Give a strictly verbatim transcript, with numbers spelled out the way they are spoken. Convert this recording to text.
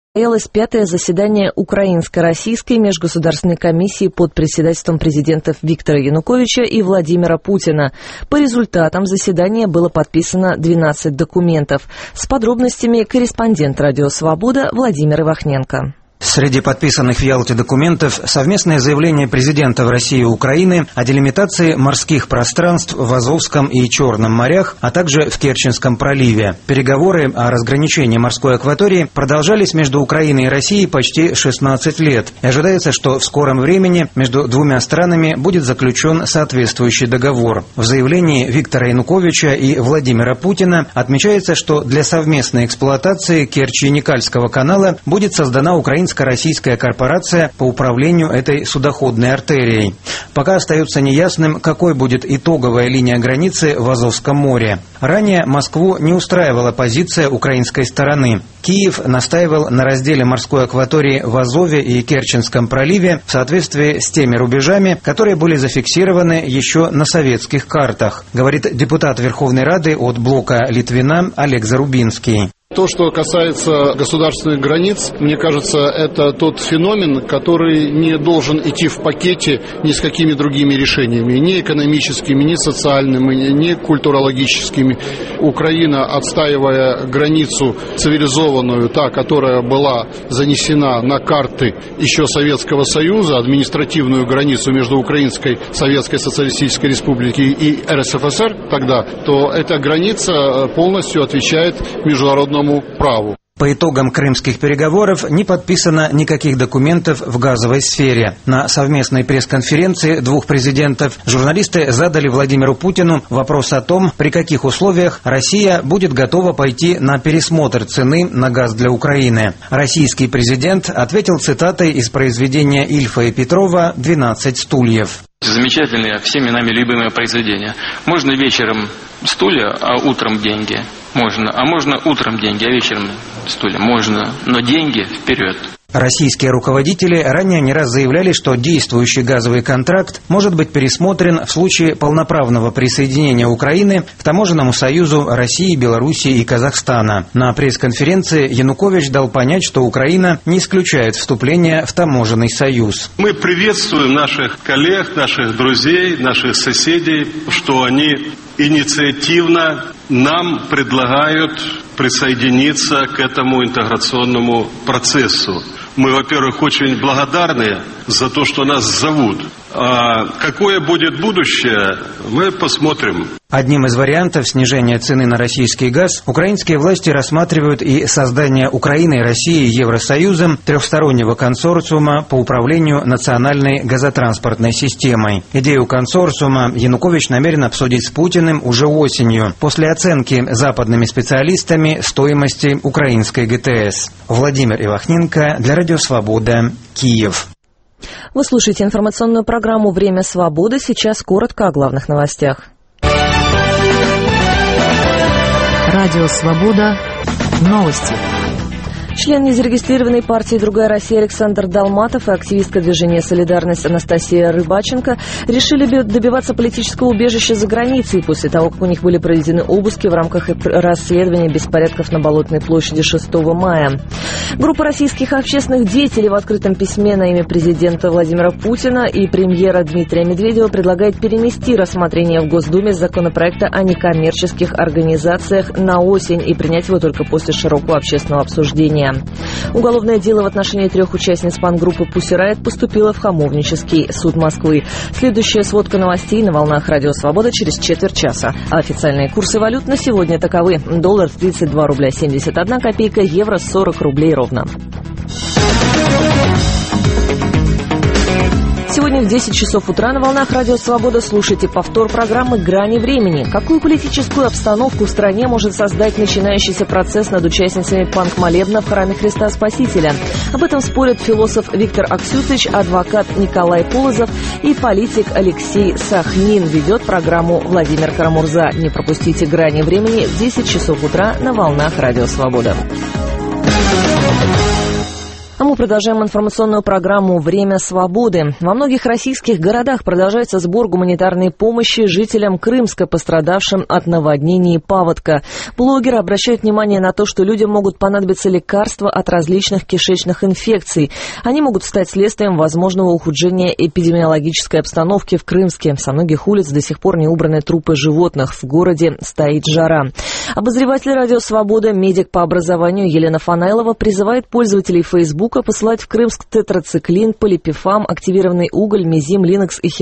Состоялось пятое заседание Украинско-российской межгосударственной комиссии под председательством президентов Виктора Януковича и Владимира Путина. По результатам заседания было подписано двенадцать документов. С подробностями корреспондент «Радио Свобода» Владимир Ивахненко. Среди подписанных в Ялте документов совместное заявление президентов России и Украины о делимитации морских пространств в Азовском и Черном морях, а также в Керченском проливе. Переговоры о разграничении морской акватории продолжались между Украиной и Россией почти шестнадцать лет. И ожидается, что в скором времени между двумя странами будет заключен соответствующий договор. В заявлении Виктора Януковича и Владимира Путина отмечается, что для совместной эксплуатации Керчи-Никальского канала будет создана украинская Российская корпорация по управлению этой судоходной артерией. Пока остается неясным, какой будет итоговая линия границы в Азовском море. Ранее Москву не устраивала позиция украинской стороны. Киев настаивал на разделе морской акватории в Азове и Керченском проливе в соответствии с теми рубежами, которые были зафиксированы еще на советских картах, говорит депутат Верховной Рады от блока Литвина Олег Зарубинский. То, что касается государственных границ, мне кажется, это тот феномен, который не должен идти в пакете ни с какими другими решениями, ни экономическими, ни социальными, ни культурологическими. Украина, отстаивая границу цивилизованную, та, которая была занесена на карты еще Советского Союза, административную границу между Украинской Советской Социалистической Республикой и эр эс эф эс эр тогда, то эта граница полностью отвечает международному праву. По итогам крымских переговоров не подписано никаких документов в газовой сфере. На совместной пресс-конференции двух президентов журналисты задали Владимиру Путину вопрос о том, при каких условиях Россия будет готова пойти на пересмотр цены на газ для Украины. Российский президент ответил цитатой из произведения Ильфа и Петрова «двенадцать стульев». Замечательные, всеми нами любимые произведения. Можно вечером стулья, а утром деньги. Можно. А можно утром деньги, а вечером стулья. Можно. Но деньги вперед. Российские руководители ранее не раз заявляли, что действующий газовый контракт может быть пересмотрен в случае полноправного присоединения Украины к таможенному союзу России, Белоруссии и Казахстана. На пресс-конференции Янукович дал понять, что Украина не исключает вступление в таможенный союз. Мы приветствуем наших коллег, наших друзей, наших соседей, что они инициативно нам предлагают присоединиться к этому интеграционному процессу. Мы, во-первых, очень благодарны за то, что нас зовут. А какое будет будущее, мы посмотрим. Одним из вариантов снижения цены на российский газ украинские власти рассматривают и создание Украины и России и Евросоюзом трехстороннего консорциума по управлению национальной газотранспортной системой. Идею консорциума Янукович намерен обсудить с Путиным уже осенью, после оценки западными специалистами стоимости украинской гэ тэ эс. Владимир Ивахненко для Радио Свобода, Киев. Вы слушаете информационную программу «Время свободы». Сейчас коротко о главных новостях. Радио Свобода. Новости. Член незарегистрированной партии «Другая Россия» Александр Долматов и активистка движения «Солидарность» Анастасия Рыбаченко решили добиваться политического убежища за границей после того, как у них были проведены обыски в рамках расследования беспорядков на Болотной площади шестого мая. Группа российских общественных деятелей в открытом письме на имя президента Владимира Путина и премьера Дмитрия Медведева предлагает перенести рассмотрение в Госдуме законопроекта о некоммерческих организациях на осень и принять его только после широкого общественного обсуждения. Уголовное дело в отношении трех участниц панк-группы «Пусси Райот» поступило в Хамовнический суд Москвы. Следующая сводка новостей на волнах Радио Свобода через четверть часа. А официальные курсы валют на сегодня таковы. Доллар тридцать два рубля семьдесят одна копейка, евро сорок рублей ровно. Сегодня в десять часов утра на волнах Радио Свобода слушайте повтор программы «Грани времени». Какую политическую обстановку в стране может создать начинающийся процесс над участницами панк-молебна в храме Христа Спасителя? Об этом спорят философ Виктор Аксютович, адвокат Николай Полозов и политик Алексей Сахнин. Ведет программу Владимир Карамурза. Не пропустите «Грани времени» в десять часов утра на волнах Радио Свобода. А мы продолжаем информационную программу «Время свободы». Во многих российских городах продолжается сбор гуманитарной помощи жителям Крымска, пострадавшим от наводнений и паводка. Блогеры обращают внимание на то, что людям могут понадобиться лекарства от различных кишечных инфекций. Они могут стать следствием возможного ухудшения эпидемиологической обстановки в Крымске. Со многих улиц до сих пор не убраны трупы животных. В городе стоит жара. Обозреватель «Радио Свобода», медик по образованию Елена Фанайлова призывает пользователей Фейсбука посылать в Крымск тетрациклин, полипифам, активированный уголь, мезим, линекс и хинин